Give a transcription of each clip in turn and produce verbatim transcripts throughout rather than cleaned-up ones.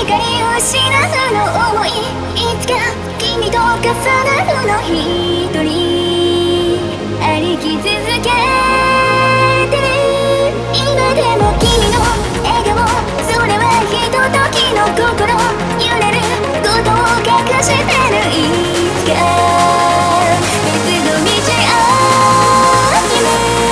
失うの思い、いつか君と重なるの一人ありき続けてる。今でも君の笑顔、それはひとときの心揺れることを隠してる。いつか別の道を歩む。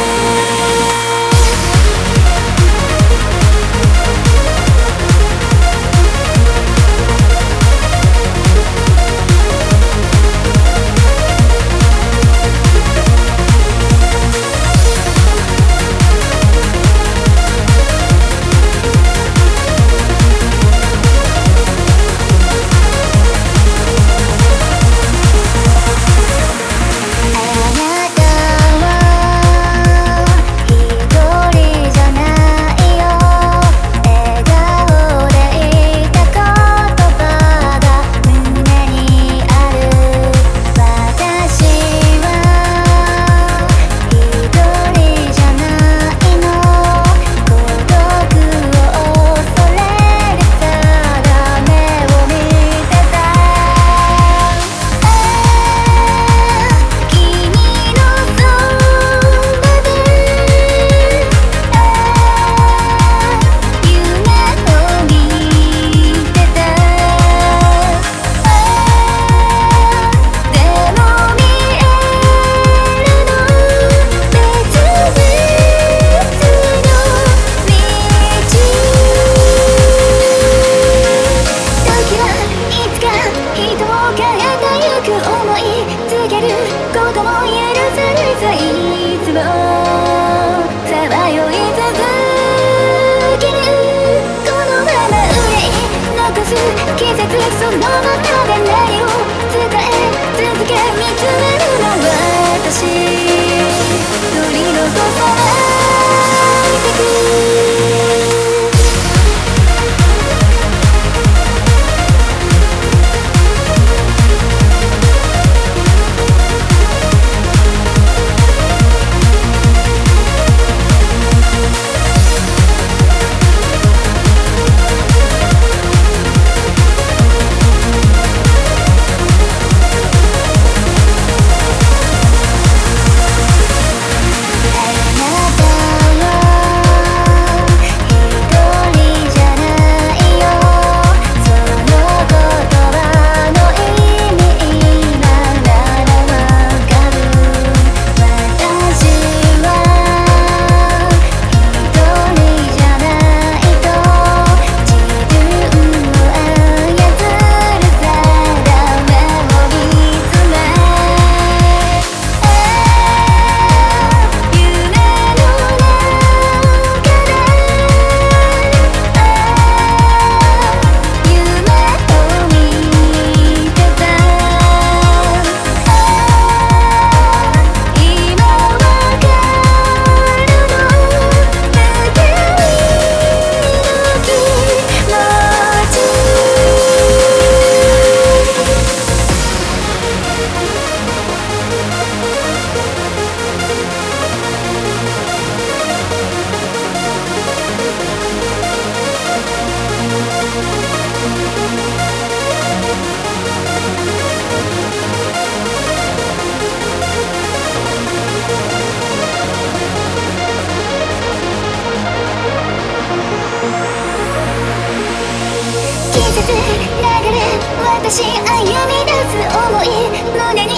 ことも許されずいつもさまよい続ける。このまま憂い残す季節、そのままで何を伝え続け見つめるの私取り残さないでく。流れ私歩み出す想い胸に